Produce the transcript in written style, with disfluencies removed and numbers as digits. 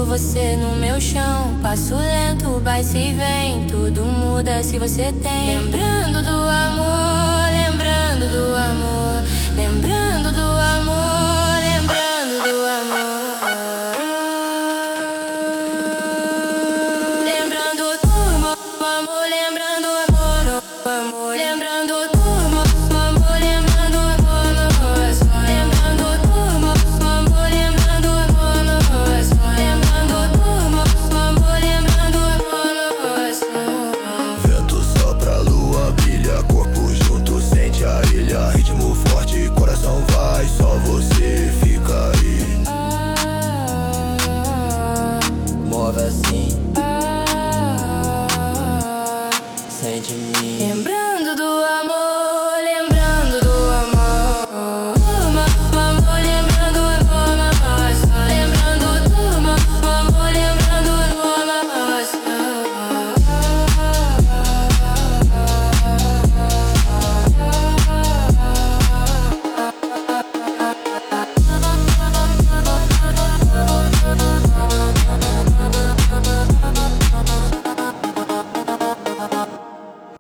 você no meu chão. Passo lento, vai se vem, tudo muda se você tem. Lembrando do amor, lembrando do amor, lembrando do amor, lembrando do amor. Lembrando do amor, lembrando do amor, amor, lembrando do amor, lembrando do amor, lembrando do amor, lembrando do amor, lembrando do amor, lembrando do amor. Vento sopra, lua brilha, corpo junto, sente a ilha. Ritmo forte, coração vai, só você fica aí. Move assim,